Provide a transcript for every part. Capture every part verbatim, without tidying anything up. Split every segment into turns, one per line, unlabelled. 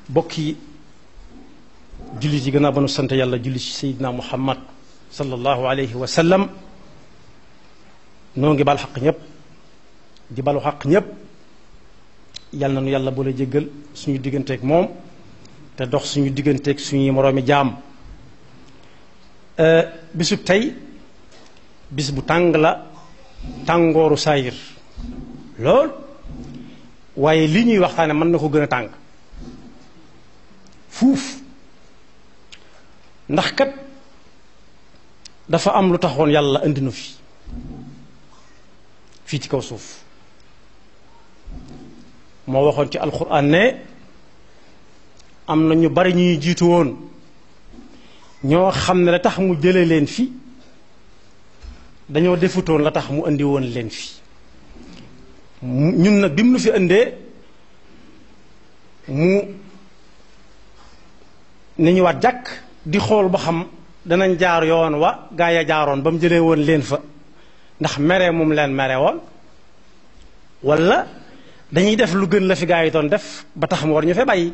bokki jullit yi gannaaw ba nu sant yàlla julli ci Seydina Muhammad sallallahu alayhi wa sallam noo ngi bal xaq ñëpp di balu xaq ñëpp yal na nu yàlla boole jéggal suñu digganteeg moom te dox suñu digganteeg suñuy moroomi jaam. bisub tey bis bu tàng la tàngooru saayir lool waaye li ñuy waxtaane mën na ko gën a tàng fuuf ndax kat dafa am lu taxoon yàlla indi nu fi fii ci kaw suuf moo waxoon ci alxuraan ne am na ñu bari ñuy jiitu woon ñoo xam ne la tax mu jële leen fi dañoo defutoon la tax mu indi woon leen fi ñun nag bi mu nu fi indee mu ni ñu waat jàkk di xool ba xam danañ jaar yoon wa gaa ya jaaroon ba mu jëlee woon leen fa ndax mere moom leen mere woon walla dañuy def lu gën la fi gaa yi doon def ba tax mu war ñu fee bàyyi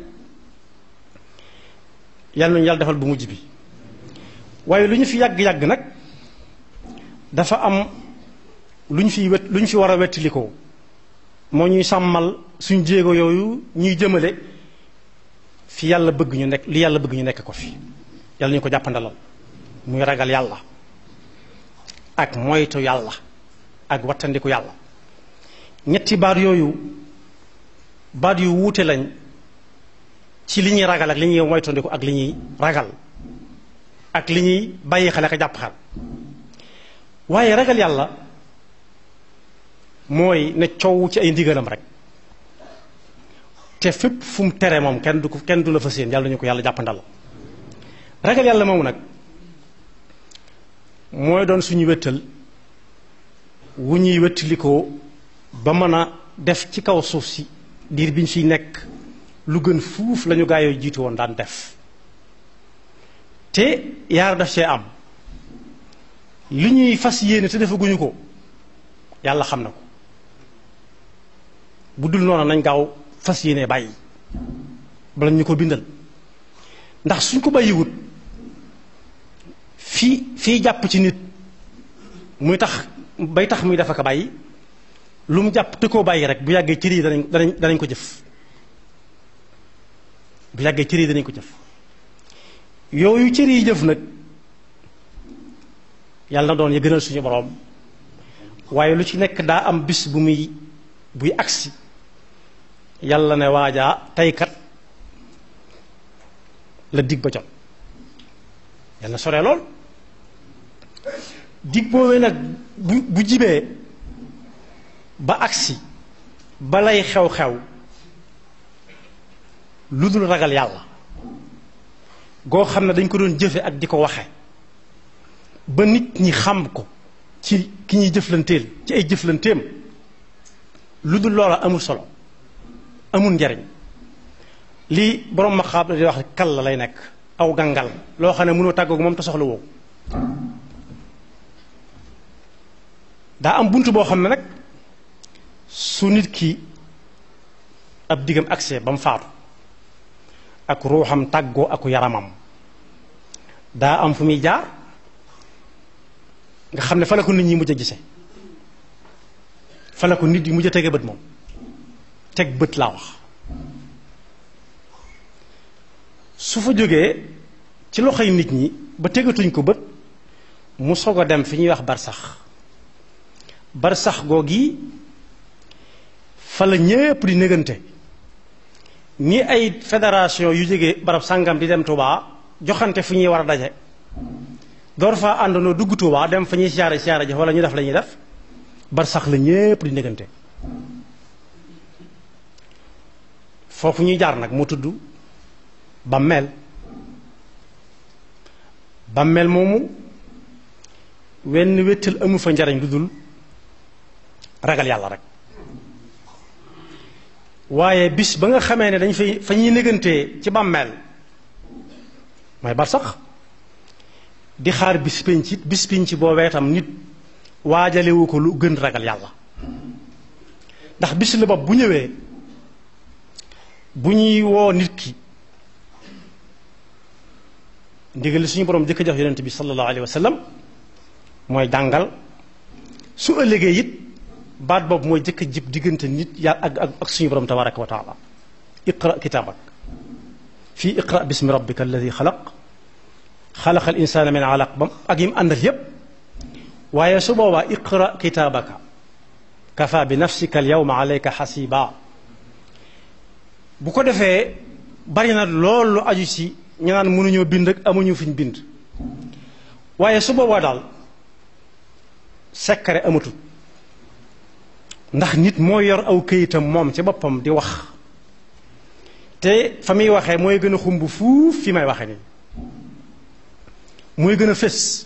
yàlla nañu yàlla defal bu mujj bi waaye lu ñu fi yàgg-yàgg nag dafa am lu ñu fi wet lu ñu fi war a wettalikoo moo ñuy sàmmal suñ jéego yooyu ñuy jëmale fi yàlla bëgg ñu nekk li yàlla bëgg ñu nekk ko fi yàlla ñu ko jàppandalal muy ragal yàlla ak moytu yàlla ak wattandiku yàlla ñetti baat yooyu baat yu wuute lañ ci li ñuy ragal ak li ñuy moytandiku ak li ñuy ragal ak li ñuy bàyyi xel ak jàpp xel waaye ragal yàlla mooy ne coow ci ay ndigalam rek te fépp fu mu tere moom kenn du ko kenn du la fa séen yàlla ñu ko yàlla jàppandal ragal yàlla moomu nag mooy doon suñu wéttal wu ñuy wéttalikoo ba mën a def ci kaw suuf si diir bi ñu fiy nekk lu gën fuuf lañu gaa yooyu jiitu woon daan def te yaar daf see am li ñuy fas yéene te defaguñu ko yàlla xam na ko bu dul noonu nañ gaaw fas yéene bàyyi bala ñu ko bindal ndax suñ ko bàyyiwut fii fii jàpp ci nit muy tax bay tax muy dafa ko bàyyi lu mu jàpp te koo bàyyi rek bu yàggee cër yi danañ danañ danañ ko jëf bu yàggee cër yi danañ ko jëf yooyu cër yi jëf nag yàlla na doon ya gënal suñu boroom waaye lu ci nekk daa am bis bu muy buy agsi yàlla ne waajaa teykat la dig ba jot yàlla na sore lool dig boobee nag bu bu jibee ba agsi ba lay xew-xew lu dul ragal yàlla goo xam ne dañ ko doon jëfe ak di ko waxe ba nit ñi xam ko ci ki ñuy jëflanteel ci ay jëflanteem lu dul loola amul solo amul njariñ lii borom ma xaab la di wax kal la lay nekk aw gàngal loo xam ne mënoo tàggoog moom te soxla woo daa am bunt boo xam ne nag su nit ki ab diggam accès ba mu faatu ak ruuxam tàggoo aku yaramam daa am fu muy jaar nga xam ne fa la ko nit ñi mujj a gise fa la ko nit yi mujj a tege bët moom teg bët laa wax su fa jógee ci loxoy nit ñi ba tegatuñ ko bët mu soog a dem fi ñuy wax barsax barsax googi fa la ñépp di négante ni ay fédération yu jógee barab sàngam di dem Touba joxante fu ñuy war a daje door faa àndandoo dugg Touba dem fa ñuy siyaare siyaare ji wala ñu def la ñuy def barsax la ñépp di négante foofu ñuy jaar nag mu tudd bàmmeel bàmmeel moomu wenn wéttal amu fa njariñ lu dul ragal yàlla rek waaye bis ba nga xamee ne dañ fay fa ñuy négantee ci bàmmeel mooy barsax di xaar bis pénc it bis pénc boobee tam nit waajalewu ko lu gën ragal yàlla ndax bis la bopp bu ñëwee bu ñuy woo nit ki ndigal li suñu borom jëkk jox yonent bi sallallahu alayhi wa sallam mooy jàngal su ëllëgee it baat boobu mooy jëkk jib diggante nit yàlla ak ak ak suñu borom tabaraka wa taala iqra kitaabak fii iqra bismi rabbika alladi xalaq xalaqa al insana min alaq bam ak yim àndal yépp waaye su boobaa iqra kitaabaka kafa bi nafsika al yawma alayka xasiba bu ko defee bari na loolu aju ci ñu naan mënuñoo bind ak amuñu fiñ bind waaye su boobaa daal secret amatul ndax nit moo yor aw këyitam moom ci boppam di wax te fa muy waxee mooy gën a xumb fuuf fi may waxe nii mooy gën a fés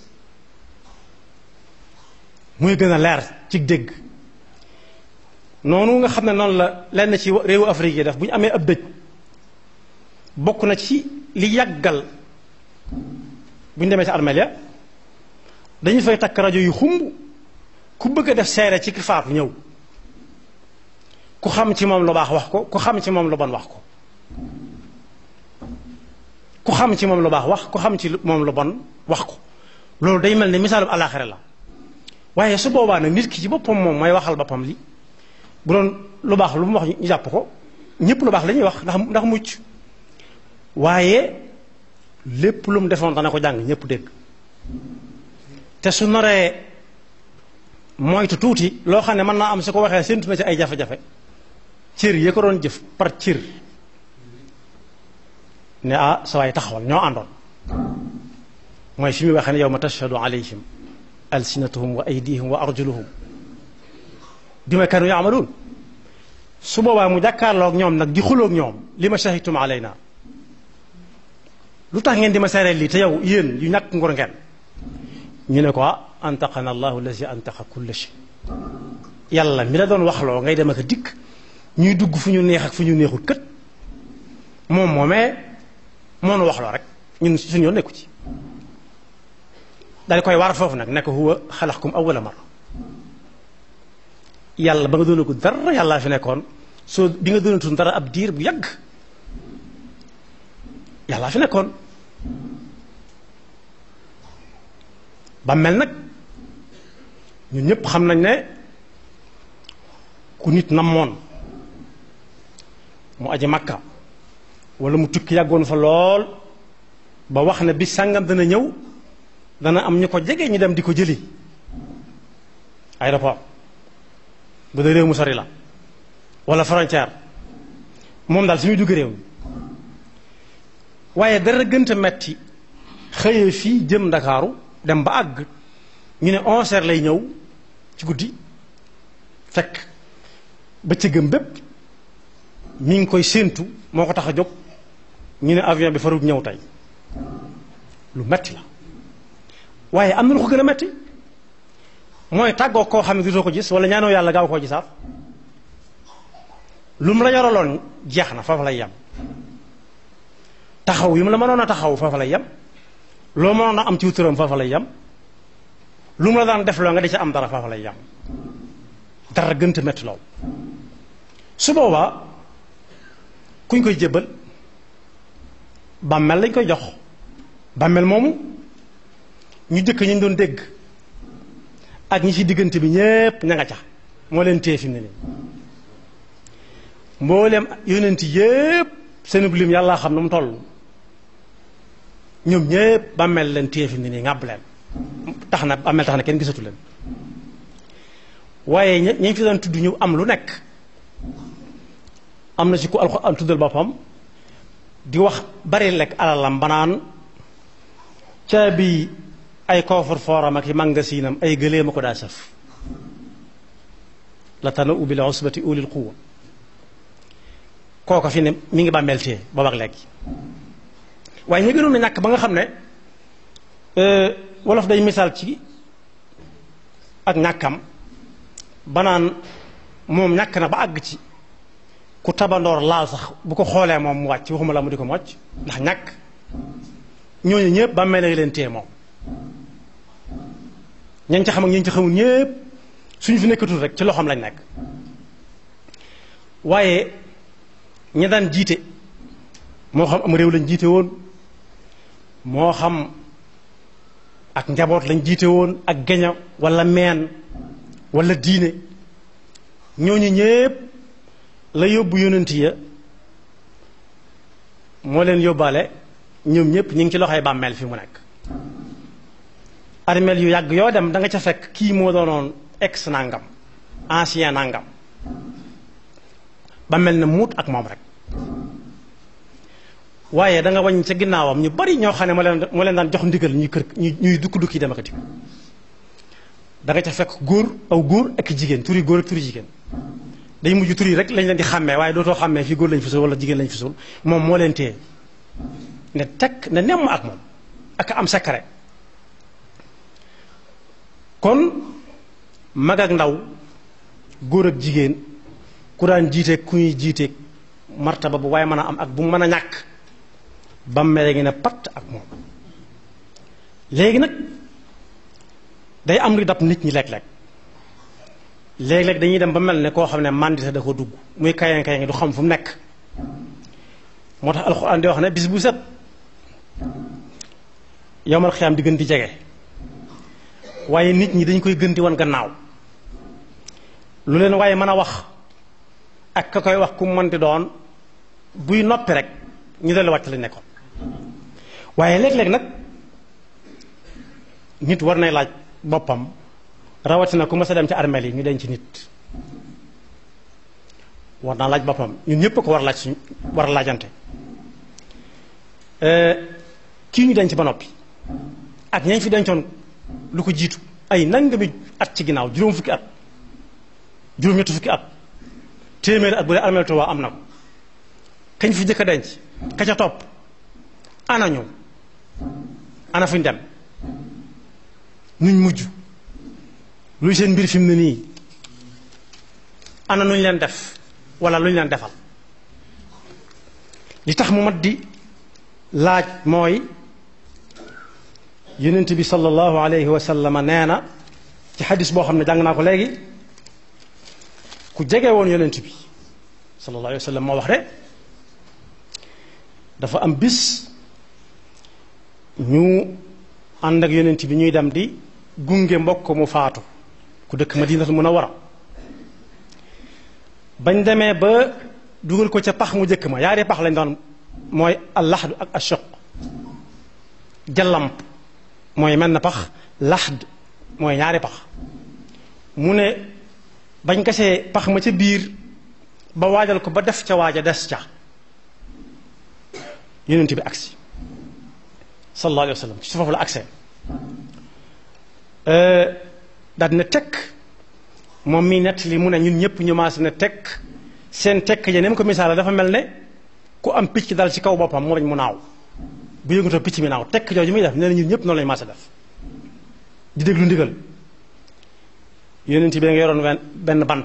mooy gën a leer ci dégg noonu nga xam ne noonu la lenn ci réewu Afrique yi def bu ñu amee ab dëj bokk na ci li yàggal bu ñu demee ci armeel ya dañu fay takk rajo yu xumb ku bëgg a def seere ci ki faatu ñëw ku xam ci moom lu baax wax ko ku xam ci moom lu bon wax ko ku xam ci moom lu baax wax ku xam ci moom lu bon wax ko loolu day mel ne misaalum alaaxira la waaye su boobaa nag nit ki ci boppam moom mooy waxal boppam li bu doon lu baax lu mu wax ñu jàpp ko ñépp lu baax la ñuy wax ndax ndax mucc waaye lépp lu mu defoon dana ko jàng ñépp dégg te su naree moytu tuuti loo xam ne mën naa am su ko waxee séntu na ci ay jafe-jafe cër yi ko doon jëf par cër ne ah sa waay taxawal ñoo àndoon mooy fi muy waxee ne yawma tashhadu alayhim alsinatuhum wa aydihim wa arjuluhum bima kanu yaamaluun su boobaa mu jàkkaarloog ñoom nag di xuloog ñoom li ma shahidtum alayna lu tax ngeen di ma seereel lii te yow yéen yu ñàkk ngor ngeen ñu ne ko antaqana allahu allazi antaqa kulla shay yàlla mi la doon waxloo ngay dem ak a dikk ñuy dugg fu ñu neex ak fu ñu neexul kët moom moomee moo nu waxloo rek ñun suñu yoon nekku ci daal koy war foofu nag nekk huwa xalaqakum awwala marra yàlla ba nga doonagul dara yàllaa fi nekkoon soo bi nga doonatul dara ab diir bu yàgg yàllaa fi nekkoon ba mel nag ñun ñëpp xam nañ ne ku nit namoon mu aji makka wala mu tukki yàggoon fa lool ba wax ne bi sàngam dana ñëw dana am ñu ko jege ñu dem di ko jëli aéroport bu dee réew mu sori la wala frontière moom daal su muy dugg réew mi waaye dara gënta metti xëyee fii jëm ndakaaru dem ba àgg ñu ne onze heures lay ñëw ci guddi fekk bëccëgam bépp mi ngi koy séentu moo ko tax a jóg ñu ne avion bi farut ñëw tey lu metti la waaye am na lu ko gën a metti mooy tàggoo koo xam ne dutoo ko gis wala ñaanoo yàlla gaaw koo gisaat lu mu la yoraloon jeex na foofu lay yem taxaw yi mu la mënoon a taxaw foofu lay yem loo mënoon a am ci wuturam foofu lay yem lu mu la daan def loo nga di ca am dara foofu lay yem dara gënta metti lool su boobaa kuñ koy jébbal bàmmeel lañ koy jox bàmmeel moomu ñu jëkk ñu doon dégg ak ñi ci diggante bi ñépp ña nga ca moo leen téye fi mu ne nii mbooleem yonent yépp seenub lim yàlla xam na mu toll ñoom ñépp bàmmeel leen téye fi mu ne nii ngàbb leen tax na bàmmeel tax na kenn gisatu leen waaye ña ñu fi doon tudd ñu am lu nekk am na ci ku alxuraan tuddal boppam di wax bari lekk alalam banaan caabi ay koofar fooram ak i magasinam ay gëlee ma ko daa saf la tana u bil usbati ulil quwa kooka fi ne mi ngi bàmmeel téye booba ak léegi waaye ñu gënoon na ñàkk ba nga xam ne wolof day misaal ci ak ñàkkam banaan moom ñàkk na ba àgg ci ku tabandoor laal sax bu ko xoolee moom mu wàcc waxuma la mu di ko mocc ndax ñàkk ñooñu ñëpp bàmmeel lay leen téye moom ñañ ca xam ak ñañ ca xamul ñëpp suñu fi nekkatul rek ci loxoom lañ nekk waaye ña daan jiite moo xam am réew lañ jiite woon moo xam ak njaboot lañ jiite woon ak geño wala meen wala diine ñooñu ñépp la yóbbu yonent ya moo leen yóbbaale ñoom ñépp ñu ngi ci loxoy bàmmeel fi mu nekk armeel yu yàgg yoo dem da nga ca fekk kii moo doonoon ex nangam ancien nangam ba mel ne muut ak moom rek waaye da nga wañ ca ginnaawam ñu bari ñoo xam ne moo leen moo leen daan jox ndigal ñuy kër ñuy dukk dukki dem ak dikk da nga ca fekk góor aw góor ak jigéen turi góor ak turi jigéen day mujj tur yi rek lañ leen di xàmmee waaye dootoo xàmmee fii góor lañ fi suul wala jigéen lañ fi suul moom moo leen téye ne tekk ne nemm ak moom ak am secret kon mag ak ndaw góor ak jigéen ku daan jiite ku ñuy jiite martaba bu waaye mën a am ak bu mën a ñàkk ba mere ngi ne patt ak moom léegi nag day am lu dab nit ñi léeg-léeg léeg-léeg dañuy dem ba mel ne koo xam ne mandité da ko dugg muy kayang kayang du xam fu mu nekk moo tax alxuraan di wax ne bis bu set yowmal xiyaam di gën di jege waaye nit ñi dañ koy gën di wan gannaaw lu leen waaye mën a wax ak ka koy wax ku mën di doon buy noppi rek ñu dellu wàcc lañ nekkoon waaye léeg-léeg nag nit war nay laaj boppam rawatina ku ma sa dem ci armeel yi ñu denc nit war naa laaj boppam ñun ñëpp ko war a laaj suñ war a laajante kii ñu denc ba noppi ak ñañ fi dencoon lu ko jiitu ay nangami at ci ginnaaw juróom fukki at juróom ñetti fukki at téeméeri at bu dee armeel Tuubaa am na ko kañ fi jëkk a denc ka ca topp ana ñu ana fuñ dem nuñ mujj luy seen mbir fi mu ne nii ana nuñ leen def wala luñ leen defal li tax mu mat di laaj mooy yonent bi sallallahu alayhi wa sallam nee na ci xadis boo xam ne jàng naa ko léegi ku jege woon yonent bi sallallahu alayhi wa sallam moo wax de dafa am bis ñu ànd ak yonent bi ñuy dem di gunge mbokk mu faatu ku dëkk Madinatul Munawwara bañ demee ba dugal ko ca pax mu jëkk ma yaari pax lañ doon mooy al-laxd ak ash-shaq jallamp mooy mel na pax laxd mooy ñaari pax mu ne bañ gasee pax ma ca biir ba waajal ko ba def ca waaja des ca yonent bi agsi sallallahu alayhi wa sallam ci foofu la agsee daal ne tekk moom mii nett li mu ne ñun ñëpp ñu maas ne tekk seen tekk ya ne mu ko misaala dafa mel ne ku am picc dal ci kaw boppam moo bañ mu naaw bu yëngatoo picc mi naaw tekk jooju muy def nee na ñun ñëpp noonu lañu maas a def di déglu ndigal yonent bi nga yoroon wenn benn bant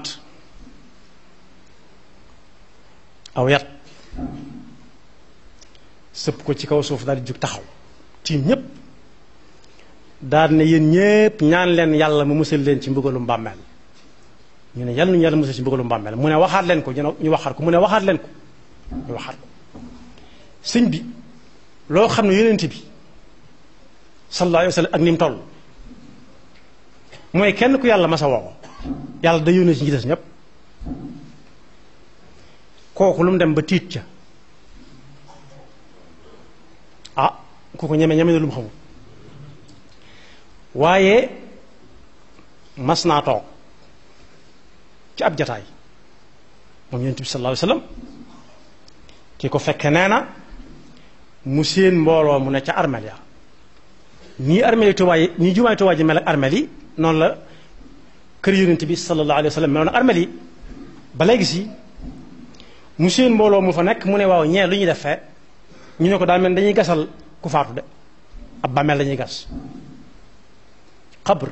aw yat sëpp ko ci kaw suuf daal di jug taxaw tiim ñépp daal ne yéen ñépp ñaan leen yàlla mu musal leen ci mbugalum bàmmeel ñu ne yàlla ñu yàlla musal ci mbugalum bàmmeel mu ne waxaat leen ko ñu waxaat ko mu ne waxaat leen ko ñu waxaat ko sëñ bi loo xam ne yonent bi sallallahu alayhi wa sallam ak ni mu toll mooy kenn ku yàlla masa woo yàlla da yónnee ci ñi des ñépp kooku lu mu dem ba tiit ca ah kooku ñeme ñeme na lu mu xamul waaye mas naa toog ci ab jataay moom yonent bi sallallahu alayhi wa sallam ki ko fekke nee na mu seen mbooloo mu ne ca armeel ya nii armeel yi Tuubaa yi nii jumaay Tuubaa ji mel ak armeel yi noonu la kër yonent bi sallallahu alayhi wa sallam meloon ak armeel yi ba léegi si mu seen mbooloo mu fa nekk mu ne waaw ñee lu ñuy def fee ñu ne ko daa mel dañuy gasal ku faatu de ab bàmmeel lañuy gas xabr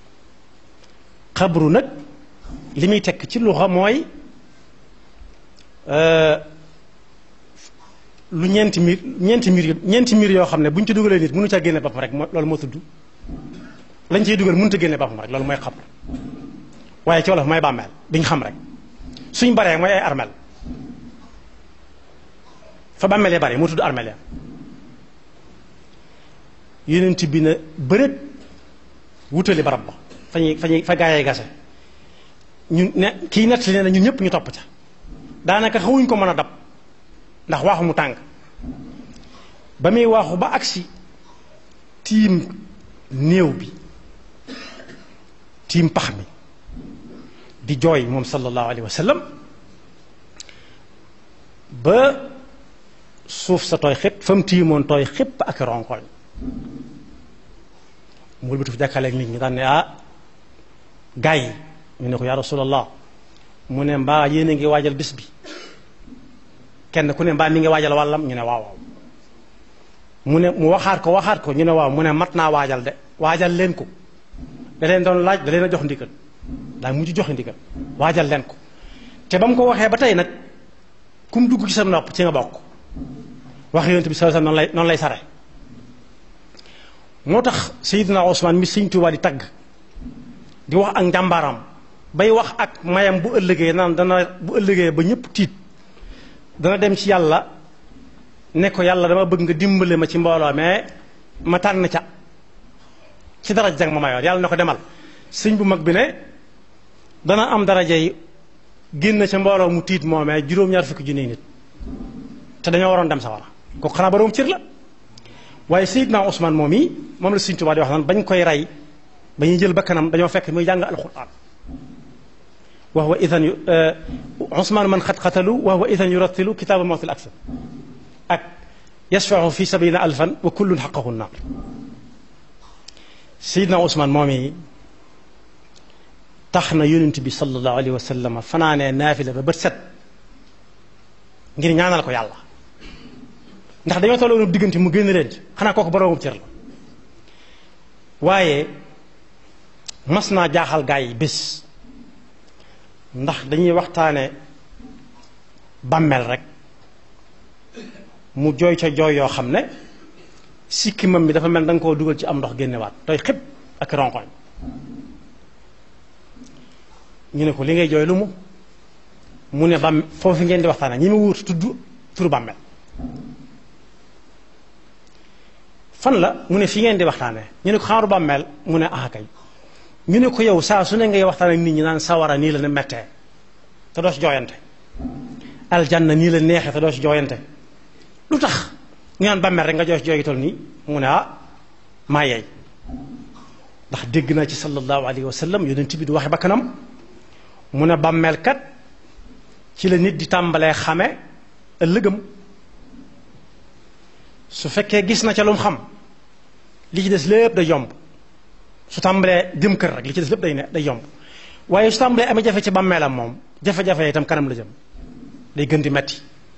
xabru nag li muy tekk ci luxa mooy lu ñeenti miir ñeenti miir ñeenti miir yoo xam ne bu ñu ci dugalee nit mënu caa génne boppam rek loolu moo tudd lañ ciy dugal mënut a génne boppam rek loolu mooy xabr waaye ci wolof mooy bàmmeel bi ñu xam rek suñ baree mooy ay armeel fa bàmmeel ya bare mu tudd armeel ya yonent bi ne bëreet wutali barab ba fa ñuy fa ñuy fa gaayee gase ñun ne kii nett li ne na ñun ñëpp ñu topp ca daanaka xawuñ ko mën a dab ndax waaxu mu tàng ba muy waaxu ba agsi tiim néew bi tiim pax mi di jooy moom sallallahu alayhi wa sallam ba suuf sa tooy xépp fa mu tiimoon tooy xépp ak ronkoñ mu wëlbatu fi jàkkaarloo ak nit ñi daan ne ah gaa yi ñu ne ko yaa rasulallah mu ne mbaa yéen a ngi waajal bis bi kenn ku ne mbaa mi ngi waajal wàllam ñu ne waaw waaw mu ne mu waxaat ko waxaat ko ñu ne waaw mu ne mat naa waajal de waajal leen ko da leen doon laaj da leen a jox ndigal daa mujj joxe ndigal waajal leen ko te ba mu ko waxee ba tey nag ku mu dugg ci sa nopp ci nga bokk wax yonent bi sallallahu alayhi wasallam noonu lay noonu lay sare moo tax Seydina Ousmane mi Sëñ Tuubaa di tagg di wax ak njàmbaaram bay wax ak mayam bu ëllëgee naan dana bu ëllëgee ba ñëpp tiit dana dem ci yàlla ne ko yàlla dama bëgg nga dimbale ma ci mbooloo mais ma tànn ca ci daraja jang ma mayoon yàlla ne ko demal sëñ bu mag bi ne dana am daraja yi génn ca mbooloo mu tiit moomee juróom-ñaar fukki junni nit te dañoo waroon dem sawara kooku xanaa boroom cër la waaye Seydina Ousmane moom yi moom la Sëñ Tuubaa di wax naan bañ koy rey ba ñuy jël bakkanam dañoo fekk muy jàng alxuraan wa huwa idan Ousmane man xat xatalu wa huwa idan yurattilu kitaaba mawtil aksar ak yashfa'u fi sab'ina alfan wa kullun haqqahu an-naar Seydina Ousmane moom yi tax na yonent bi sallallahu alayhi wa sallam fanaanee naafila ba bët set ngir ñaanal ko yàlla ndax dañoo tolloon diggante mu génn leen ci xanaa kooku boroomam cër la waaye mas naa jaaxal gaa yi bés ndax dañuy waxtaane bàmmeel rek mu jooy ca jooy yoo xam ne sikkimam bi dafa mel da nga koo dugal ci am ndox génnewaat tooy xëpp ak ronkoñ ñu ne ko li ngay jooy lu mu mu ne bam foofu ngeen di waxtaane ñi mu wut tudd turu bàmmeel fan la mu ne fi ngeen di waxtaanee ñu ne ko xaaru bàmmeel mu ne ah kay ñu ne ko yow saa su ne ngay waxtaan ak nit ñi naan sawara nii la ne mettee te doo ci jooyante aljanna nii la neexee te doo ci jooyante lu tax ñu naan bàmmeel rek nga jooy ci jooy gi toll nii mu ne ah maa yeey ndax dégg naa ci sallallahu alayhi wa sallam yonent bi du waxe bakkanam mu ne bàmmeel kat ci la nit di tàmbalee xame ëllëgam su fekkee gis na ca lu mu xam li ci des lépp day yomb su tàmbalee jëm kër rek li ci des lépp day ne day yomb waaye su tàmbalee amee jafe ci bàmmeelam moom jafe-jafe itam kanam la jëm day gën di metti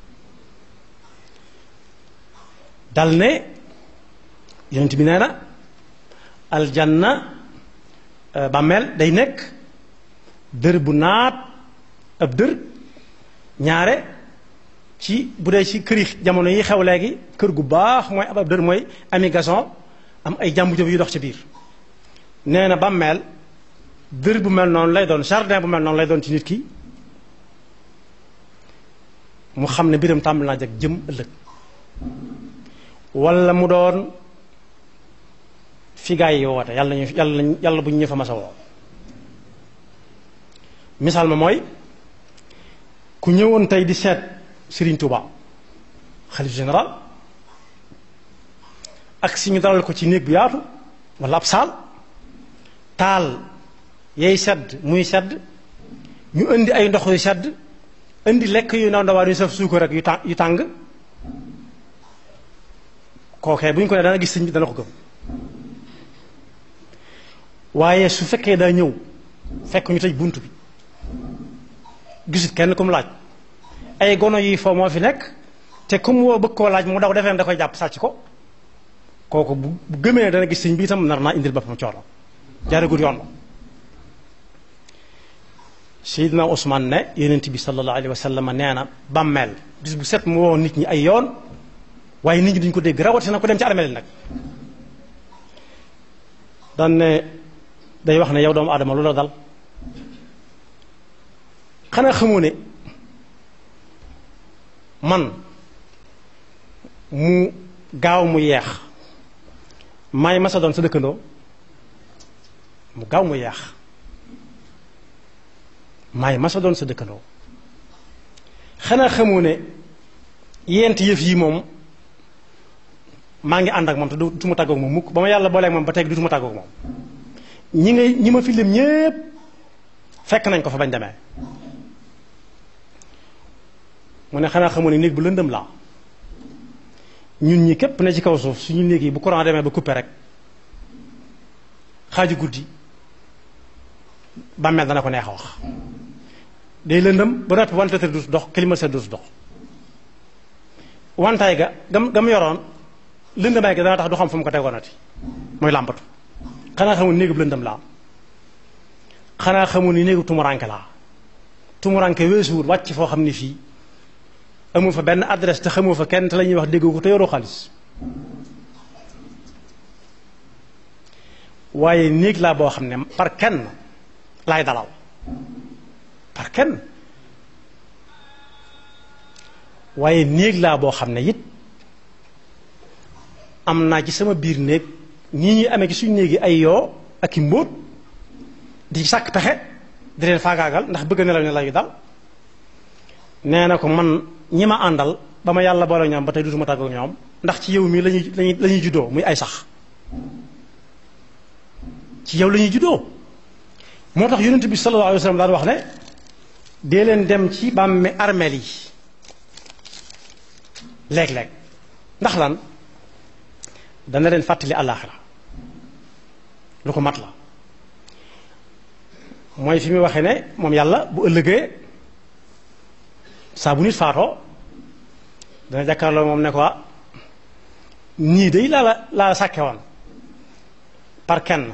dal ne yonent bi nee na aljanna bàmmeel day nekk dër bu naat ab dër ñaare ci bu dee ci kër yi jamono yi xew léegi kër gu baax mooy ab ab dër mooy ami gason am ay jàmbu jëf yu dox ci biir nee na bàmmeel dër bu mel noonu lay doon jardin bu mel noonu lay doon ci nit ki mu xam ne mbiram tàmbali naa jag jëm ëllëg wala mu doon fi gaa yi woote yàlla ñu yàlla yàlla bu ñu ñëfa masa woo misaal ma mooy ku ñëwoon tey di seet Serigne Touba xalif général ak si ñu dalal ko ci néeg bu yaatu wala ab saal taal yay sedd muy sedd ñu indi ay ndox yu sedd indi lekk yu ndaw ndawaan yu saf suukar rek yu tàng yu tàng kookee bu ñu ko ne dana gis sëñ bi dana ko gëm waaye su fekkee daa ñëw fekk ñu tëj bunt bi gisut kenn ku mu laaj ay gono yi foo moo fi nekk te ku mu woo bëgg koo laaj mu daw defee da koy jàpp sàcc ko kooku bu bu gëmee dana gis sëñ bi itam nar naa indil boppam coono jaaragul yoon la Seydina Ousmane ne yonent bi sallallahu alayhi wa sallam nee na bàmmeel bis bu set mu woo nit ñi ay yoon waaye nit ñi duñ ko dégg rawatina ko dem ci armeel nag daan ne day wax ne yow doomu aadama lu la dal xanaa xamoo ne man mu gaaw mu yeex maay masa doon sa dëkkandoo mu gaaw mu yaax maay masa doon sa dëkkandoo xanaa xamoo ne yent yëf yi moom maa ngi ànd ak moom te du ma tàggoog moom mukk ba ma yàlla booleeg moom ba tey du ma tàggoog moom ñi nga ñi ma fi lim ñépp fekk nañ ko fa bañ demee mu ne xanaa xamoo ne néeg bu lëndëm laa ñun ñi képp ne ci kaw suuf suñu néeg yi bu courant demee ba coupé rek xaaju guddi bàmmeel dana ko neex a wax day lëndëm ba noppi ventilateur du dox climatiseur du dox wantaay ga gam gam yoroon lëndëmaay ga dana tax du xam fu mu ko tegoonati mooy làmpatu xanaa xamul néegub lëndëm laa xanaa xamul ni néegub tumuranke laa tumuranke weesuwul wàcc foo xam ni fii amul fa benn adresse te xamoo fa kenn te la ñuy wax déggoo ko te yoroo xaalis waaye néeg laa boo xam ne par kenn laay dalal par kenn waaye néeg laa boo xam ne it am naa ci sama biir néeg nii ñuy amee ci suñu néeg yi ay yoo ak i mbóot di sàkk pexe di leen faagaagal ndax bëgg nelaw ne la yu dal nee na ko man ñi ma àndal ba ma yàlla boole ñoom ba tey dutuma tàggook ñoom ndax ci yow mii lañuy lañuy la ñuy juddoo muy ay sax ci yow la ñuy juddoo moo tax yonent bi sallallahu alayhi wa sallam daan wax ne dee leen dem ci bàmme armeel yi léeg-léeg ndax lan dana leen fàttali àllaaxira lu ko mat la mooy fi muy waxee ne moom yàlla bu ëllëgee saa bu nit faatoo dana jàkkaarloo moom ne ko ñii day laa la laa la sàkke woon par kenn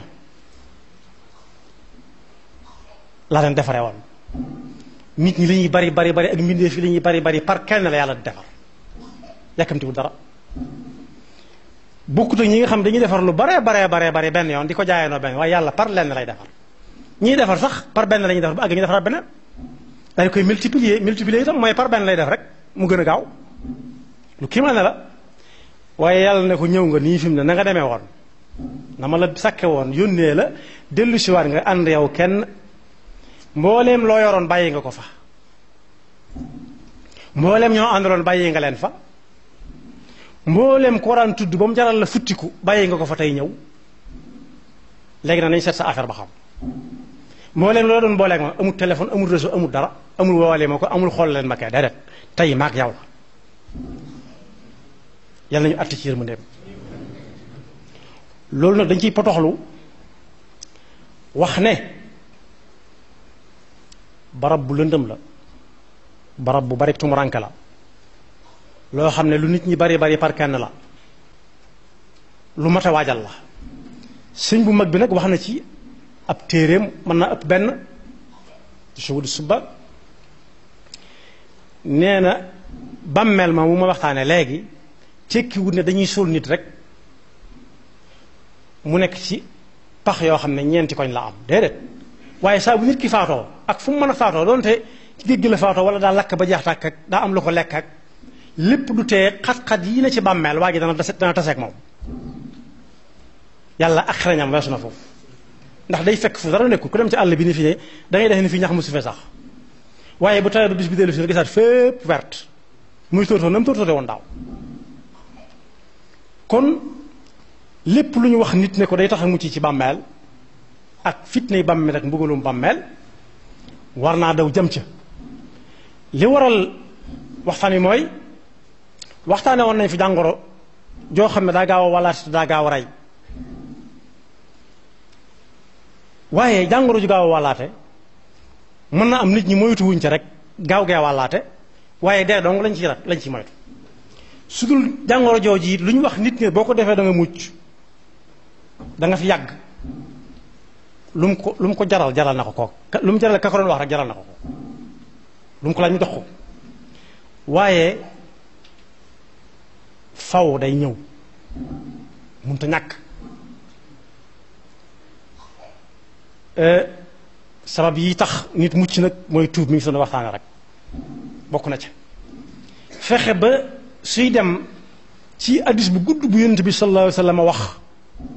laa leen defaree woon nit ñi li ñuy bari bari bari ak mbindeef yi li ñuy bari bari par kenn la yàlla di defar yàkkamtiwul dara bokkut ak ñi nga xam dañuy defar lu baree baree baree bari benn yoon di ko jaayeenoo benn waaye yàlla par lenn lay defar ñiy defar sax par benn la ñuy defar bu àgg ñu defaraat beneen dañ koy multiplier multiplier itam mooy par benn lay def rek mu gën a gaaw lu kii ma ne la waaye yàlla ne ko ñëw nga nii fi mu ne na nga demee woon na ma la sàkke woon yónnee la dellu si waat nga ànd yow kenn mbooleem loo yoroon bàyyi nga ko fa mbooleem ñoo àndaloon bàyyi nga leen fa mbooleem ko daan tudd ba mu jaral la futtiku bàyyi nga ko fa tey ñëw léegi nag nañ seet sa affaire ba xam mbooleem loo doon booleeg ma amul téléphone amul réseau amul dara amul woowalee ma ko amul xool leen ma kay déedéet tey maag yow la yàlla nañu àtt ci yërmandeem loolu nag dañ ciy potoxlu wax ne barab bu lëndëm la barab bu bari tumuranke la loo xam ne lu nit ñi bari bari par kenn la lu mat a waajal la sëñ bu mag bi nag wax na ci ab téeréem mën na ëpp benn suwud suba nee na bàmmeel ma mu ma waxtaane léegi tekkiwut ne dañuy suul nit rek mu nekk ci pax yoo xam ne ñeenti koñ la am déedéet waaye saa bu nit ki faatoo ak fu mu mën a faatoo doonte ci géej gi la faatoo wala daa lakk ba jeex tàkk ak daa am lu ko lekk ak lépp du tee xat-xat yi na ci bàmmeel waa ji dana dana taseeg moom yàlla ak xereñam weesu na foofu ndax day fekk fu dara nekkul ku dem ci àll bi ni fi ne da ngay def ni fi ñax mu su fee sax waaye bu tawee ba bis bi dellu si nga gisaat fépp verte muy tóortóor na mu tóortóore woon daaw kon lépp lu ñu wax nit ne ko day tax a mucc ci bàmmeel ak fitnay bàmmeel ak mbugalum bàmmeel war naa daw jëm ca li waral waxtaan wi mooy waxtaane woon nañ fi jàngoro joo xam ne daa gaaw a walaat daa gaaw a rey waaye jàngoro ju gaaw a wàllaate mën na am nit ñi moytu wuñ ca rek gaaw gee wàllaate waaye dee dong lañ ci rat lañ ci moytu su dul jàngoro jooju it lu ñu wax nit ñi boo ko defee da nga mucc da nga fi yàgg lu mu ko lu mu ko jaral jaral na ko ko lu mu jaral ka ko doon wax rek jaral na ko ko lu mu ko laaj ñu dox ko waaye faw day ñëw mënut a ñàkk sabab yi tax nit mucc nag mooy tuub mi ngi doon waxtaane rek bokk na ca fexe ba suy dem ci addis bu gudd bu yonent bi sallallahu alayhi wa sallam wax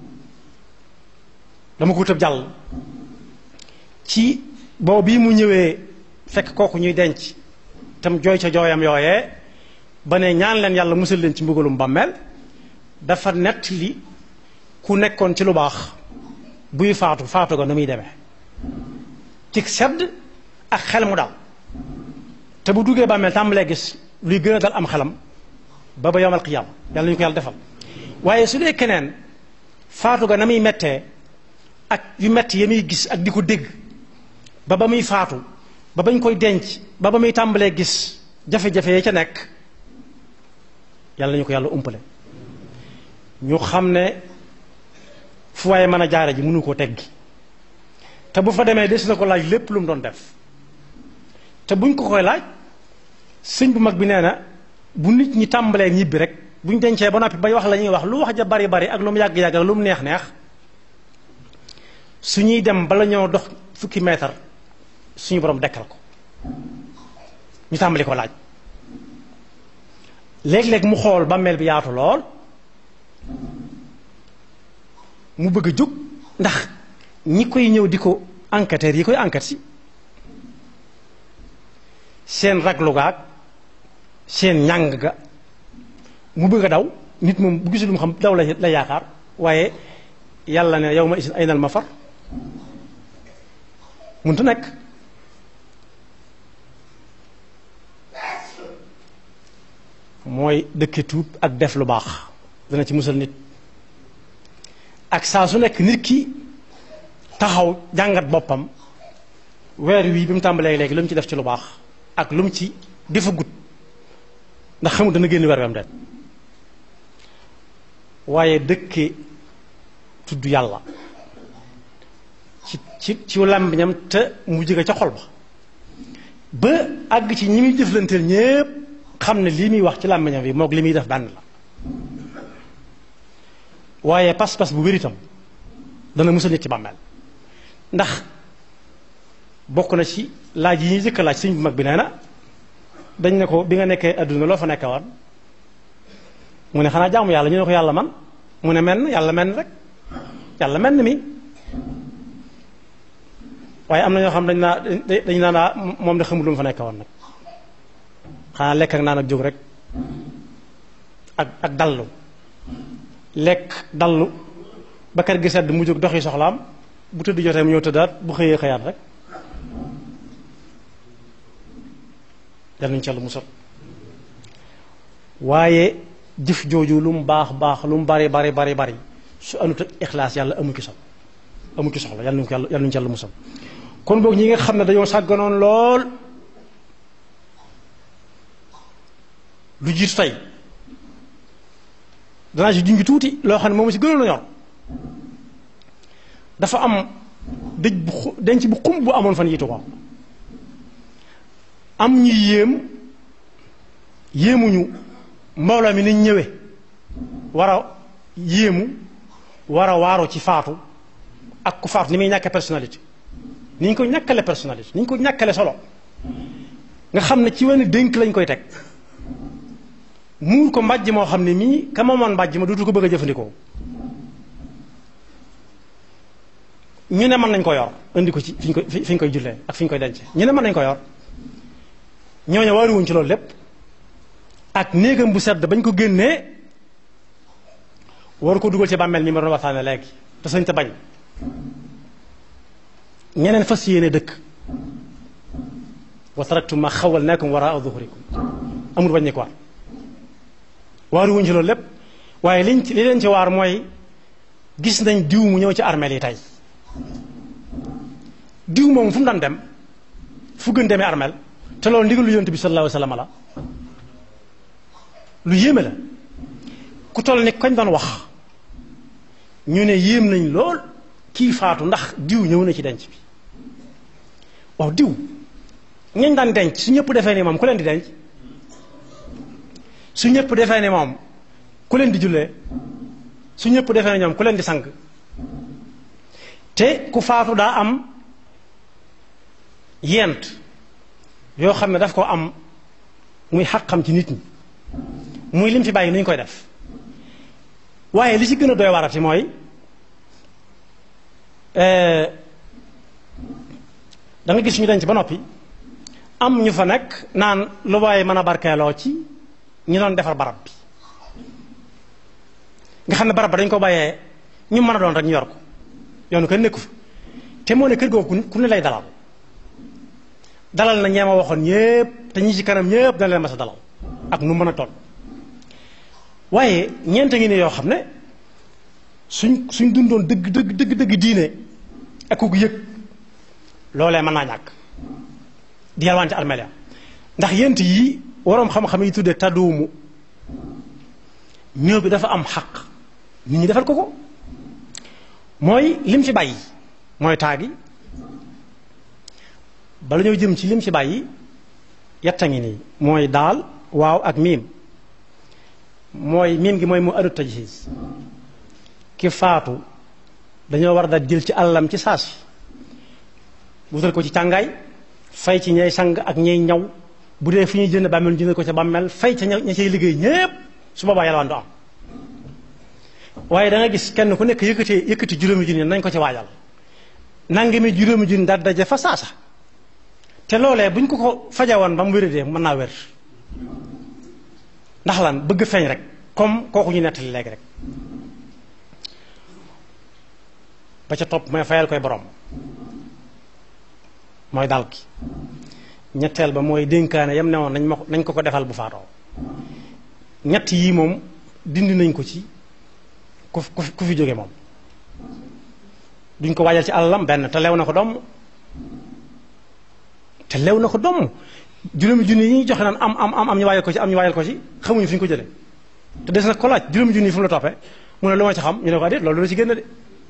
dama ko tëb jàll ci boobu bii mu ñëwee fekk kooku ñuy denc tam jooy ca jooyam yooyee ba ne ñaan leen yàlla musal leen ci mbugalum bàmmeel dafa nett li ku nekkoon ci lu baax buy faatu faatu ga na muy demee ci sedd ak xel mu dal te bu duggee bàmmeel tàmbalee gis luy gën a dal am xelam ba ba yawmal qiyaama yàlla ñu ko yàlla defal waaye su dee keneen faatu ga na muy mettee ak yu metti ya muy gis ak di ko dégg ba ba muy faatu ba bañ koy denc ba ba muy tàmbalee gis jafe-jafe ya ca nekk yàlla ñu ko yàlla umpale ñu xam ne fu waaye mën a jaare ji mënu koo teggi te bu fa demee des na ko laaj lépp lu mu doon def te buñ ko koy laaj sëñ bu mag bi nee na bu nit ñi tàmbalee ñibbi rek buñ dencee ba noppi bay wax la ñuy wax lu wax ja bari bari ak lu mu yàgg-yàgg ak lu mu neex neex su ñuy dem bala ñoo dox fukki meetar suñu borom dekkal ko ñu tàmbali ko laaj léeg-léeg mu xool bàmmeel bi yaatu lool mu bëgg a jóg ndax ñi koy ñëw di ko enquêteurs yi koy enquête si seen raglu gaag seen ñàng ga mu bëgg a daw nit moom bu gisul mu xam daw la la yaakaar waaye yàlla ne yow ma isin aynal mafar mënut a nekk mooy dëkke tuub ak def lu baax dana ci musal nit ak saa su nekk nit ki taxaw jàngat boppam weer wii bi mu tàmbalee léegi lu mu ci def ci lu baax ak lu mu ci defagut ndax xamul dana génn weer wi am den waaye dëkke tudd yàlla ci ci ci làmmiñam te mu jóge ca xol ba ba àgg ci ñi muy jëflanteel ñépp xam ne lii muy wax ci làmmiñam bi moog li muy def benn la waaye pas-pas bu wér itam dana musal nit ci bàmmeel ndax bokk na ci laaj yi ñuy jëkk laaj sëñ bu mag bi nee na dañ ne ko bi nga nekkee adduna loo fa nekkee woon mu ne xanaa jaamu yàlla ñu ne ko yàlla man mu ne menn yàlla menn rek yàlla menn mi waaye am na ñoo xam dañ naa dañ naa naa moom de xamul lu mu fa nekkee woon nag xanaa lekk ak naan ak jóg rek ak ak dallu lekk dallu ba kër gi sedd mu jóg doxi soxlaam bu tëdd jotee mu ñëw tëddaat bu xëyee xëyaat rek yal nañu ci Yàlla musal waaye jëf jooju lu mu baax baax lu mu bari bari bari bari su anut ak ixlaas yàlla amu ci soxla amu ci soxla yal nañu ko yàlla yal nañu ci Yàlla musal kon boog ñi nga xam ne dañoo sàgganoon lool lu jiitu tey danaa ci junj tuuti loo xam ne moom si gënoon a ñor dafa am dëj bu denc bu xum bu amoon fan yitu ko am ñu yéem yéemuñu mbooloo mi nañ ñëwee war a yéemu war a waaru ci faatu ak ku faatu ni muy ñàkke personnalité ni ñu ko ñàkkale personnalité ni ñu ko ñàkkale solo nga xam ne ci wenn dénk lañ koy teg muur ko mbàjj moo xam ne mii ka moomoon mbàjj ma dootu ko bëgg a jëfandikoo ñu ne mën nañ ko yor indi ko ci fi ñu koy fi ñu koy jullee ak fi ñu koy denc ñu ne mën nañ ko yor ñooñu waariwuñ ci loolu lépp ak néegam bu sedd bañ ko génnee war ko dugal ci bàmmeel mi ma doon waxtaane léegi te sañ te bañ ñeneen fas yéene dëkk wa taraktum ma xawalnaakum waraa zuhurikum amul bañ ne ko war waariwuñ ci loolu lépp waaye liñ li leen ci waar mooy gis nañ diw mu ñëw ci armeel yi tey diw moom fu mu daan dem fu gën demee armeel te loolu ndigalu yonent bi sallallahu alayhi wa sallam la lu yéeme la ku toll ni kañ doon wax ñu ne yéem nañ lool kii faatu ndax diw ñëw na ci denc bi waaw diw ñañ daan denc su ñëpp defee ni moom ku leen di denc su ñëpp defee ni moom ku leen di jullee su ñëpp defee ni ñoom ku leen di sang te ku faatu daa am yent yoo xam ne daf ko am muy xaqam ci nit ñi muy lim fi bàyyi nu ñu koy def waaye li ci gën a doy warati mooy da nga gis ñu denc ba noppi am ñu fa nekk naan lu waaye mën a barkeeloo ci ñi doon defar barab bi nga xam ne barab ba dañ ko bàyyee ñu mën a doon rek ñu yor ko yoonu kenn nekku fa te moo ne kër googu ku ne lay dalal dalal na ñeema waxoon ñépp te ñi ci kanam ñépp dana leen mas a dalal ak nu mën a toll waaye ñeente ngi ne yoo xam ne suñ suñ dundoon dëgg dëgg dëgg dëgg diine ak ku yëg loolee mën naa ñàkk di yalwaan ci armeel ya ndax yent yi waroom xam-xam yi tuddee tadduumu ñëw bi dafa am xaq nit ñi defal ko ko mooy lim ci bàyyi mooy taagi bala ñoo jëm ci lim ci bàyyi yetta ngi nii mooy daal waaw ak miim mooy miim gi mooy mu adu tajhiis ki faatu dañoo war da jël ci àllam ci saasi wutal ko ci càngaay fay ci ñay sang ak ñay ñaw bu dee fu ñuy jënd bàmmeel jënd ko ca bàmmeel fay ca ña cay liggéey ñépp su boobaa yalwaan du am waaye da nga gis kenn ku nekk yëkkati yëkkati juróomi junni nañ ko ci waajal nangami juróomi junni daal daje fa saasa te loolee buñ ko ko fajawoon ba mu wéradee mën naa wér ndax lan bëgg feeñ rek comme kooku ñu nettali léegi rek ba ca topp mooy fayal koy borom mooy dal gi ñetteel ba mooy dénkaane yam ne woon nañ ma nañ ko ko defal bu faatoo ñett yii moom dindi nañ ko ci ku ku fi jóge moom duñ ko waajal ci àllam benn te lew na ko doom te lew na ko doom juróomi junni yi ñuy joxe naan am am am am ñu waajal ko ci am ñu waajal ko ci xamuñu fi ñu ko jëlee te des na ko laaj juróomi junni yi fu mu la toppee mu ne lu ma ci xam ñu ne ko déet loolu la ci génn de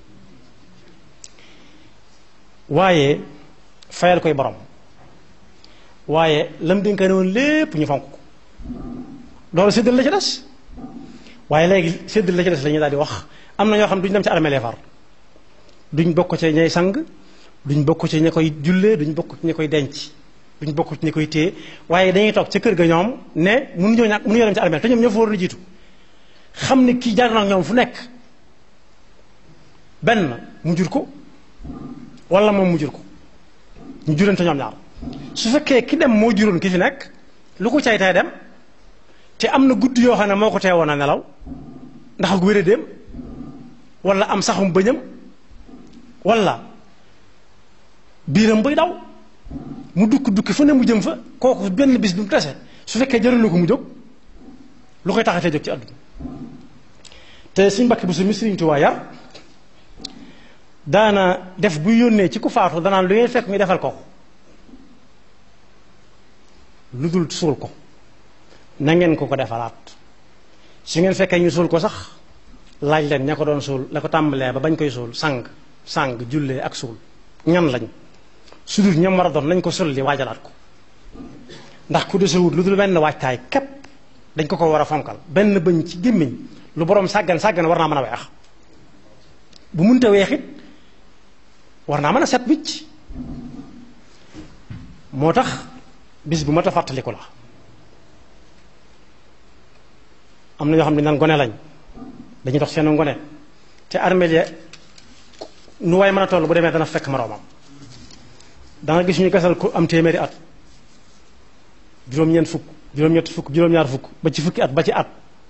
waaye fayal koy borom waaye lam dénkaane woon lépp ñu fonk ko loolu séddal la ci des waaye léegi séddal la ci des la ñuy daal di wax am na ñoo xam duñ dem ci armeel far duñ bokk ci ñay sang duñ bokk ci ña koy jullee duñ bokk ci ña koy denc duñ bokk ci ña koy téye waaye dañuy toog ca kër ga ñoom ne mënuñoo ñàkk mënuñoo dem ci armeel te ñoom ñoo fa war a jiitu xam ne kii jaar na ak ñoom fu nekk benn mu jur ko wala moom mu jur ko ñu jurante ñoom ñaar su fekkee ki dem moo juróon ki fi nekk lu ko cay tey dem te am na guddi yoo xam ne moo ko teewoon a nelaw ndax ak wéradéem wala am saxum bëñam wala biiram buy daw mu dukki dukki fu ne mu jëm fa kooku benn bis bi mu tese su fekkee jëralu ko mu jóg lu koy taxatee jóg ci àdduna te suñ mbakki bu su mi Sëriñ Tuubaa yar daana def buy yónnee ci ku faatu danaan lu ngeen fekk ñu defal ko lu dul suul ko na ngeen ko ko defalaat su ngeen fekkee ñu suul ko sax laaj leen ña ko doon suul la ko tàmbalee ba bañ koy suul sang sang jullee ak suul ñan lañ su dul ñam war a doon nañ ko sulli waajalaat ko ndax ku desewut lu dul benn waajtaay képp dañ ko ko war a fonkal benn bëñ ci gémmiñ lu borom sàggan sàggan war naa mën a weex bu munta weexit war naa mën a set wicc moo tax bis bu mat a fàttaliku la am na ñoo xam ne naan gone lañ dañuy dox seen ngone te armeel ya nu waay mën a toll bu demee dana fekk moroomam da nga gis ñu gasal ko am téeméeri at juróom-ñeent fukk juróom-ñett fukk juróom-ñaar fukk ba ci fukki at ba ci at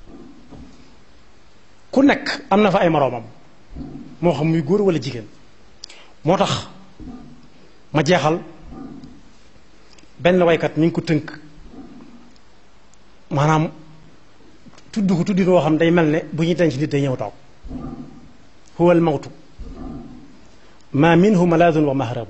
ku nekk am na fa ay moroomam moo xam muy góor walla jigéen moo tax ma jeexal benn waykat mi ngi ko tënk maanaam tudd ko tuddin woo xam day mel ne bu ñuy denc nit day ñëw toog huwa al mawtu ma minhu malaadun wa mahrabu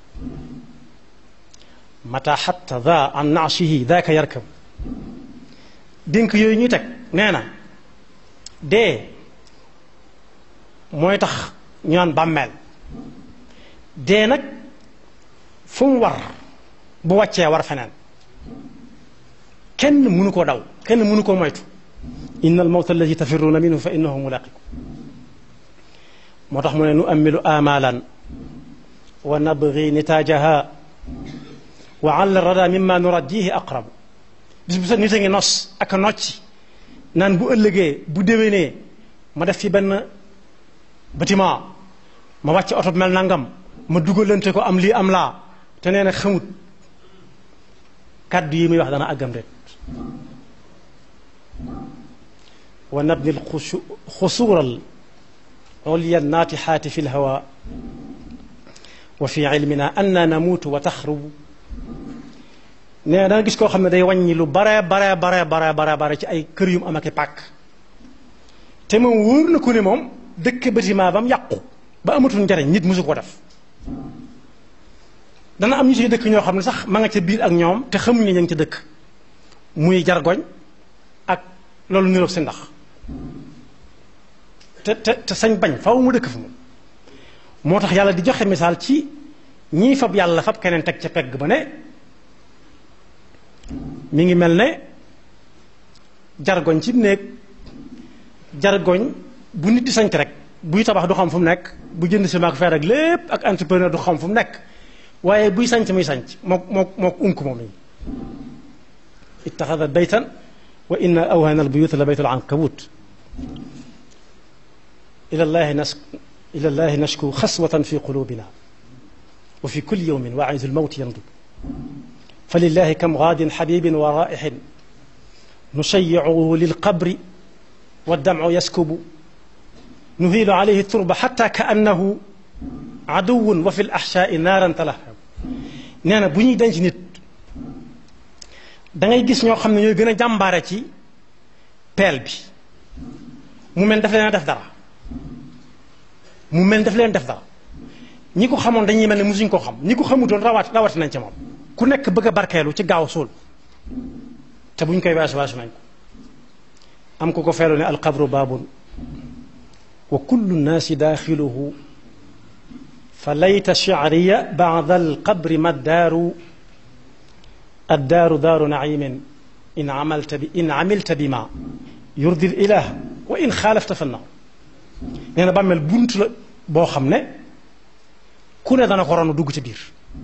mata xatta da an naashihi daaka yarkab dénk yooyu ñuy teg nee na dee mooy tax ñu naan bàmmeel dee nag fu mu war bu wàccee war feneen kenn mënu koo daw kenn mënu koo moytu inna al mawta alladi tafirruuna minhu fa innahu mulaqikum moo tax mu ne nu amilu amalan wa nabgi nitaajaha wa ala rada mimma nuraddihi aqrabu bis bu set nit a ngi nos ak a nocci naan bu ëllëgee bu déwénee ma def fi benn bâtiment ma wàcc oto mel nangam ma dugalante ko am lii am laa te nee na xamut kàddu yi muy wax dana àggam rek wa nabni xusuura al ulya naatixaati fi lhawa wa fi ilmina anna namuutu wa taxrubu nee na danga gis koo xam ne day wàññi lu bare bare bare bare bare bare ci ay kër yum am ak i pàkk te moom wóor na ko ne moom dëkk bâtiment ba mu yàqu ba amatul njariñ nit mosu ko def dana am ñu ci dëkk ñoo xam ne sax ma nga ca biir ak ñoom te xamuñ ne ña ngi ca dëkk muy jargoñ ak loolu niroog si ndax te te te sañ bañ faaw mu dëkk fa moom moo tax yàlla di joxe misaal ci ñii fab yàlla fab keneen teg ca pegg ba ne mi ngi mel ne jargoñ ci néeg jargoñ bu nit di sanc rek buy tabax du xam fu mu nekk bu jënd si maak feer ak lépp ak entrepreneur du xam fu mu nekk waaye buy sanc muy sanc moo moo moo unk moom yi ittaxada baytan wa inna awhana al buyut la baytul ankabut ila llahi nas ila llahi nashku xaswatan fi qulubina wa fi kulli yawmin waa'idu lmawti yandub fa lillahi kam gaadin xabibin wa raixin nushayicuhu lilqabri waddamcu yaskubu nuhiilu alayhi turba xatta ka annahu aduwun wa fi l axshaai naaran talahab nee na bu ñuy denc nit da ngay gis ñoo xam ne ñooy gën a jàmbaare ci peel bi mu mel daf leen def dara mu mel daf leen def dara ñi ko xamoon dañuy mel ne musuñ ko xam ñi ko xamutoon rawat rawati nañ ca moom ku nekk bëgg a barkeelu ci gaaw suul te buñ koy weesu weesu nañ ko am ku ko feelu ne alqabru baabun wa kullu nnaasi daaxiluhu fa layta shi'riya ba'da alqabri ma ddaaru addaaru daaru na'iimin in amalta bi in amilta bima yurdi l-ilaah wa in xaalafta fannaar nee na bàmmeel bunt la boo xam ne ku ne dana ko ron dugg ci biir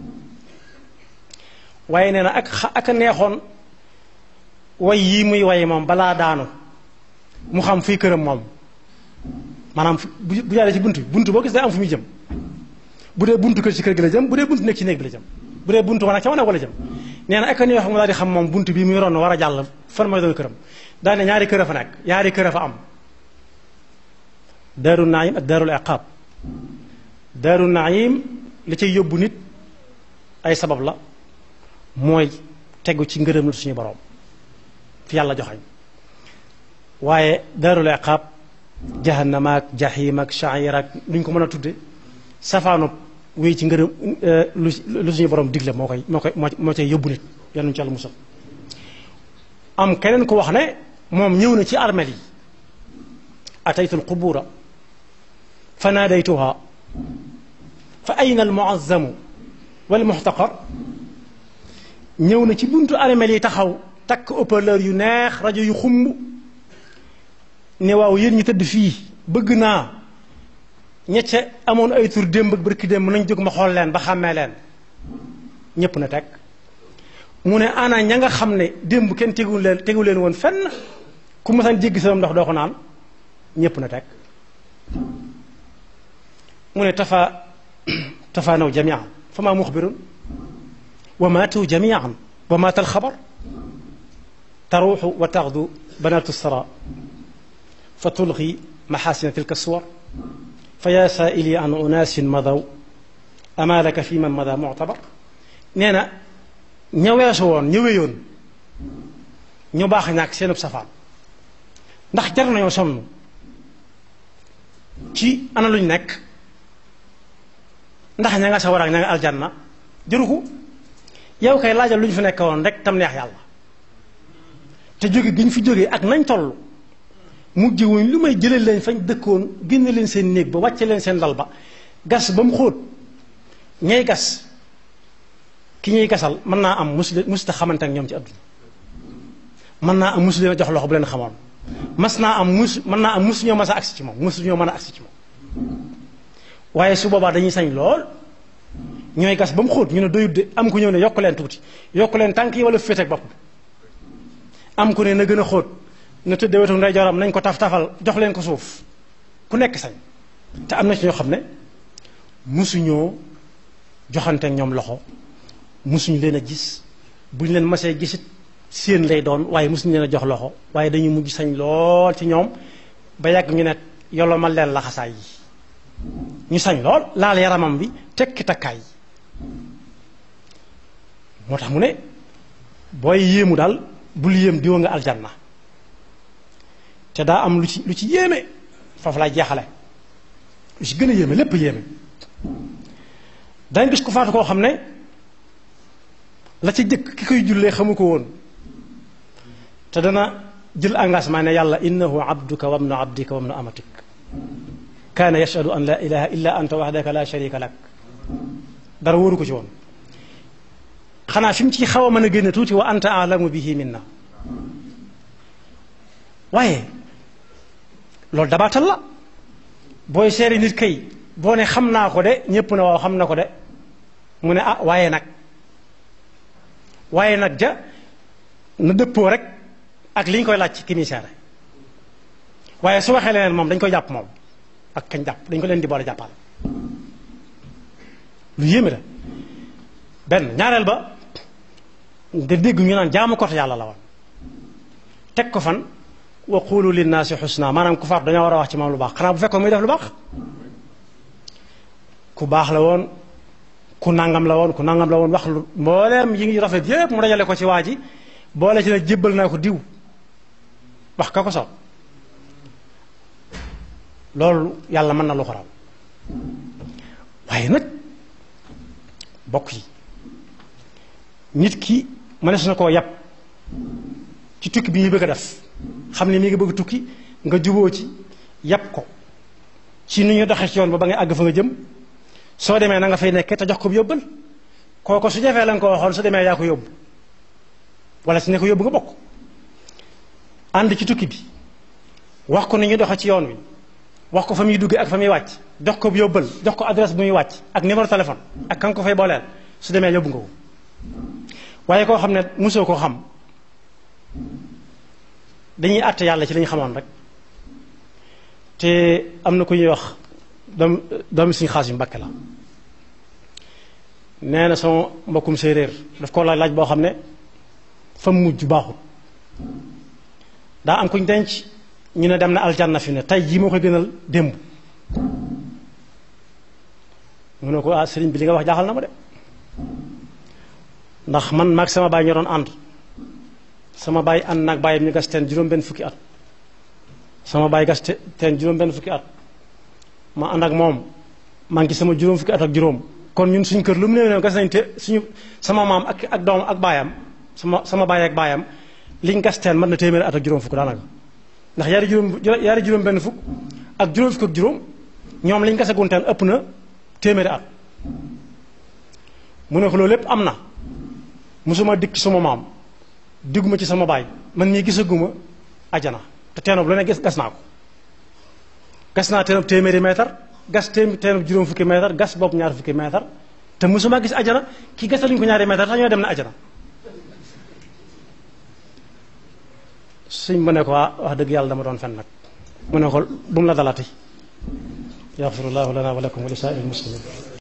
waaye nee na ak ak a neexoon way yii muy way moom balaa daanu mu xam fii këram moom maanaam bu bu jaaree ci bunt bi bunt boo gis day am fu muy jëm bu dee buntu kër ci kër gi la jëm bu dee buntu nekk ci néeg bi la jëm bu dee buntu wanag ca wanag wala jëm nee na ak a neexoon mu daal di xam moom bunt bii muy ron war a jàll fan mooy doon këram daal ne ñaari kër a fa nekk ñaari kër a fa am daaru naim ak daarul iqaab daaru naim li cay yóbbu nit ay sabab la mooy tegu ci ngërëm la suñu boroom fi yàlla joxañ waaye daarul iqaab jahannama ak jaxiim ak sha'ir ak lu ñu ko mën a tudde safaanu wéy ci ngërëm lu suñu boroom digle moo koy moo koy moo cay yóbbu nit yal nañu ci yàlla musal am keneen ko wax ne moom ñëw na ci armeel yi ataytu alqubura fa naadaytuha fa ayna almuazzamu walmuxtaqar ñëw na ci buntu armeel yi taxaw takk haut-parleur yu neex rajo yu xumb ne waaw yéen ñi tëdd fii bëgg naa ñecce amoon ay tur démb ak barki démb nañ jóg ma xool leen ba xàmmee leen ñépp na teg mu ne ana ña nga xam ne démb kenn tegu leen tegu leen woon fenn ku masaan jéggi sama ndox doo ko naan ñépp na teg mu ne tafa tafaanaw jamian fa maa muxbirun wa maatu jamian wa maata alxabar taruuxu wa taxdu banaatu sara fa tulxi maxaasina tilka suwar fa yaa saaili an unaasin madaw amaa laka fi man mada muctabar nee na ña weesu woon ñëwee yoon ñu baax ñàkk seenub safaan ndax jar nañoo sonn ci ana luñ nekk ndax ña nga sawar ak ña nga aljanna jëru ko yow kay laajal lu ñu fi nekk woon rek tam neex yàlla te jóge gi ñu fi jógee ak nañ toll mujj wuñ lu may jëlee leen fañ dëkkoon génne leen seen néeg ba wàcce leen seen lal ba gas ba mu xóot ñay gas ki ñuy gasal mën naa am musu musuta xamante ak ñoom ci àdduna mën naa am musu leen a jox loxo bu leen xamoon mas naa am mus mën naa am musu ñoo mën a agsi ci moom musu ñoo mën a agsi ci moom waaye su boobaa dañuy sañ lool ñooy gas ba mu xóot ñu ne doyut de am ku ñëw ne yokk leen tuuti yokk leen tànk yi wala féet ak bopp am ku ne na gën a xóot na tëddee wetu ndeyjooram nañ ko taf tafal jox leen ko suuf ku nekk sañ te am na ci ñoo xam ne musuñoo joxante ak ñoom loxo musuñu leen a gis bu ñu leen masee gisit seen lay doon waaye musuñu leen a jox loxo waaye dañuy mujj sañ lool ci ñoom ba yàgg ñu ne yolo ma leen laxasaay yi ñu sañ lool laal yaramam bi tekki takkaay yi moo tax mu ne booy yéemu daal bul yéem diwa nga aljanna te daa am lu ci lu ci yéeme foofu lay jeexale lu ci gën a yéeme lépp yéeme dañ gis ko faatu koo xam ne la ci jëkk ki koy jullee xamu ko woon te dana jël engagement ne yàlla innahu abduka wa ibnu abdika wa ibnu amatik kaana yashhadu an la ilaha illa anta wahdaka la sharika lak dara wóoru ko ci woon xanaa fi mu ci xaw a mën a génne tuuti wa anta alamu bihi minna waaye loolu dabaatal la booy seeri nit kay boo ne xam naa ko de ñépp na waaw xam na ko de mu ne ah waaye nag waaye nag ja na dëppoo rek ak li ñu koy laaj ci ki muy seere waaye su waxee leneen moom dañ koy jàpp moom ak kañ jàpp dañ ko leen di boole jàppal lu yéeme la benn ñaareel ba nga dégg ñu naan jaamu ko yàlla la woon teg ko fan wa qulu linnaasi xusna maanaam ku faatu dañoo war a wax ci moom lu baax xanaa bu fekkoon muy def lu baax ku baax la woon ku nangam la woon ku nangam la woon wax lu mbooleem yi ngi rafet yépp mu dajale ko ci waa ji boole ci nag jébbal naa ko diw wax ka ko soob loolu yàlla mën na lu ko raw waaye nag bokk yi nit ki mënees na koo yàpp ci tukki bi ñuy bëgg a def xam ne mi ngi bëgg tukki nga juboo ci yàpp ko ci ni ñu doxee ci yoon ba ba ngay àgg fa nga jëm soo demee na nga fay nekkee te jox ko bu yóbbal kooko su jafee la nga ko waxoon su demee yaa ko yóbbu wala si ne ko yóbbu nga bokk ànd ci tukki bi wax ko ni ñu doxee ci yoon wi wax ko fa muy duggee ak fa muy wàcc jox ko bu yóbbal jox ko adresse bu muy wàcc ak numéro téléphone ak kan ko fay booleel su demee yóbbu nga ko waaye koo xam ne mosoo ko xam dañuy àtte yàlla ci li ñu xamoon rek te am na ku ñuy wax doom doomi suñu xaas yu Mbàkke la nee na sama mbokkum séeréer daf ko laaj laaj boo xam ne fa mujj baaxul daa am kuñ denc ñu ne dem na aljanna fi ne tey jii moo koy gënal démb mu ne ko ah sëriñ bi li nga wax jaaxal na ma de ndax man maag sama baay ñu doon ànd sama baay ànd naag baayam ñu gas teen juróom benn fukki at sama baay gas teen juróom benn fukki at ma ànd ak moom maa ngi sama juróom fukki at ak juróom kon ñun suñu kër lu mu néew ne gas nañ te suñu sama maam ak ak doom ak baayam sama sama baay ak baayam liñ gas teen mën na téeméeri at ak juróom fukk daanaka ndax yaari juróom yaari juróom benn fukk ak juróom fukk ak juróom ñoom liñ gasagun teen ëpp na téeméeri at mu ne ko loolu lépp am na musuma dikk sama maam digguma ci sama baay man mii gisaguma ajana te teenoob lu ne gas gas naa ko gas naa teenoob téeméeri meetar gas teenoob juróom fukki meetar gas bopp ñaar fukki meetar te musuma gis ajana kii gasaluñ ko ñaari meetar sax ñoo dem na ajana suñ ma ne ko wax dëgg yàlla dama doon fen nag mu ne ko bu mu la dalati yaxfirullahu lana wa lakum wa li saa'iril muslimin